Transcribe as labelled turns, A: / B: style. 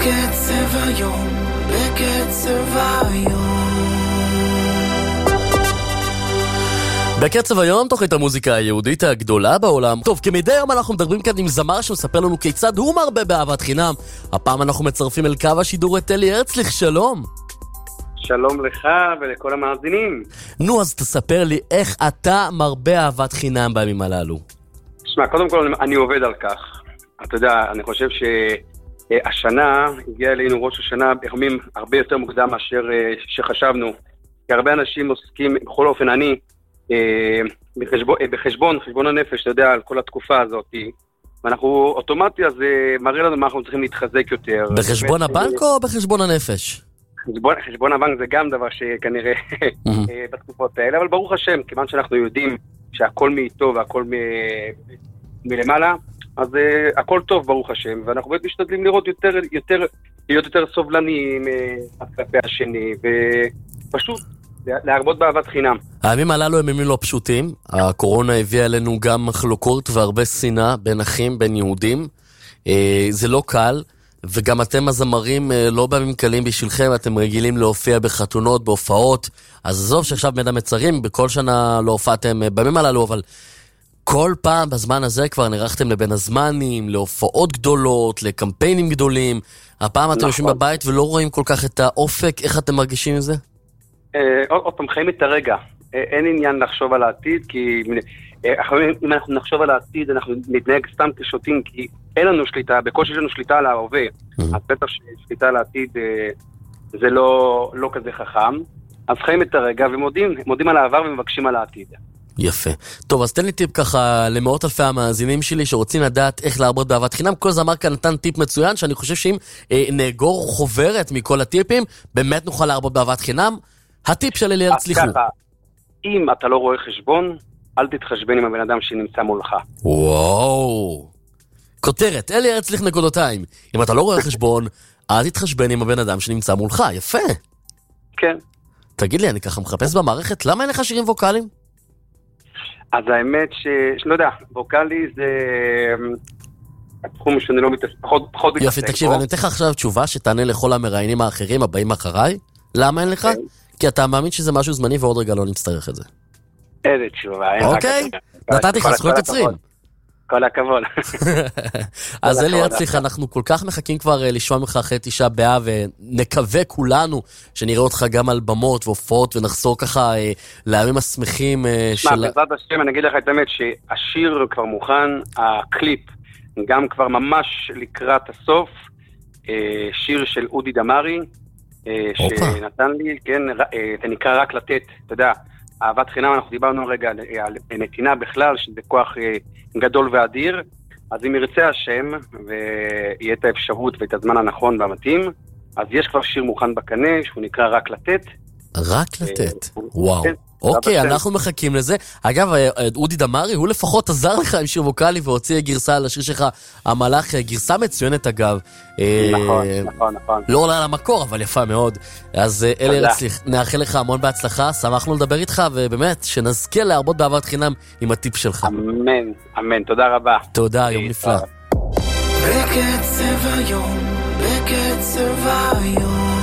A: בקצב היום, בקצב היום.
B: בקצב היום, תוכנית המוזיקה היהודית הגדולה בעולם. טוב, כמדי יום אנחנו מדברים כאן עם זמר שמספר לנו כיצד הוא מרבה באהבת חינם. הפעם אנחנו מצרפים אל קו השידור את אלי הרצליך, שלום.
C: שלום לך ולכל המאזינים.
B: נו, אז תספר לי איך אתה מרבה אהבת חינם בימים הללו.
C: תשמע, קודם כל אני עובד על כך. אתה יודע, אני חושב שהשנה הגיע אלינו ראש השנה בימים הרבה יותר מוקדם מאשר שחשבנו. כי הרבה אנשים עוסקים, בכל אופן אני, בחשבון הנפש, אתה יודע, על כל התקופה הזאת, ואנחנו אוטומטי, אז מראה לנו מה אנחנו צריכים להתחזק יותר.
B: בחשבון הבנק או בחשבון הנפש?
C: חשבון הבנק זה גם דבר שכנראה בתקופות האלה, אבל ברוך השם, כיוון שאנחנו יודעים שהכל מאיתו והכל מלמעלה, אז הכל טוב ברוך השם, ואנחנו באמת משתדלים לראות להיות יותר סובלניים כלפי השני, ופשוט להרבות באהבת חינם.
B: הימים הללו הם ימים לא פשוטים. הקורונה הביאה אלינו גם מחלוקות והרבה שנאה בין אחים, בין יהודים. זה לא קל, וגם אתם הזמרים לא בימים קלים בשבילכם, אתם רגילים להופיע בחתונות, בהופעות. אז עזוב שעכשיו בין המצרים, בכל שנה לא הופעתם בימים הללו, אבל כל פעם בזמן הזה כבר נערכתם לבין הזמנים, להופעות גדולות, לקמפיינים גדולים. הפעם אתם יושבים בבית ולא רואים כל כך את האופק. איך אתם מרגישים עם זה?
C: עוד פעם, חיים את הרגע. אין עניין לחשוב על העתיד, כי אם אנחנו נחשוב על העתיד, אנחנו נתנהג סתם כשוטים, כי אין לנו שליטה, בקושי יש לנו שליטה על ההווה. אז בטח ששליטה על העתיד זה לא כזה חכם. אז חיים את הרגע ומודים על העבר ומבקשים על העתיד.
B: יפה. טוב, אז תן לי טיפ ככה למאות אלפי המאזינים שלי שרוצים לדעת איך להרבות באהבת חינם. כל זמר כאן נתן טיפ מצוין, שאני חושב שאם נאגור חוברת מכל הטיפים, באמת נוכל להרבות באהבת חינם. הטיפ של אלי הרצליך הוא.
C: אם אתה לא רואה חשבון, אל תתחשבן עם הבן אדם שנמצא מולך.
B: וואו. כותרת, אלי הרצליך נקודותיים. אם אתה לא רואה חשבון, אל תתחשבן עם הבן אדם שנמצא מולך. יפה.
C: כן.
B: תגיד לי, אני ככה מחפש במערכת, למה אין לך שירים ווקליים?
C: אז האמת שלא יודע, ווקלי זה התחום שאני לא פחות מתעסק.
B: יופי, תקשיב, אני אתן לך עכשיו תשובה שתענה לכל המראיינים האחרים הבאים אחריי. למה אין לך? כי אתה מאמין שזה משהו זמני ועוד רגע לא נצטרך את זה.
C: איזה תשובה.
B: אוקיי, נתתי לך זכויות יוצרים.
C: כל הכבוד.
B: אז אלי הרצליך, אנחנו כל כך מחכים כבר לשמוע ממך אחרי 9 באב, ונקווה כולנו שנראה אותך גם על במות והופעות, ונחזור ככה לימים השמחים
C: של... בעזרת השם, אני אגיד לך את האמת שהשיר כבר מוכן, הקליפ גם כבר ממש לקראת הסוף, שיר של אודי דמרי, שנתן לי, כן, זה נקרא רק לתת, אתה יודע, אהבת חינם, אנחנו דיברנו רגע על נתינה בכלל, שזה כוח גדול ואדיר, אז אם ירצה השם, ויהיה את האפשרות ואת הזמן הנכון והמתאים, אז יש כבר שיר מוכן בקנה, שהוא נקרא רק לתת.
B: רק לתת, וואו. אוקיי, אנחנו מחכים לזה. אגב, אודי דמרי, הוא לפחות עזר לך עם שיר ווקלי, והוציא גרסה לשיר שלך, המלאך, גרסה מצוינת אגב.
C: נכון.
B: לא עולה על המקור, אבל יפה מאוד. אז אלי הרצליך, נאחל לך המון בהצלחה, שמחנו לדבר איתך, ובאמת, שנזכה להרבות באהבת חינם עם הטיפ שלך.
C: אמן, תודה רבה.
B: תודה, יום נפלא.
A: בקצב היום, בקצב היום.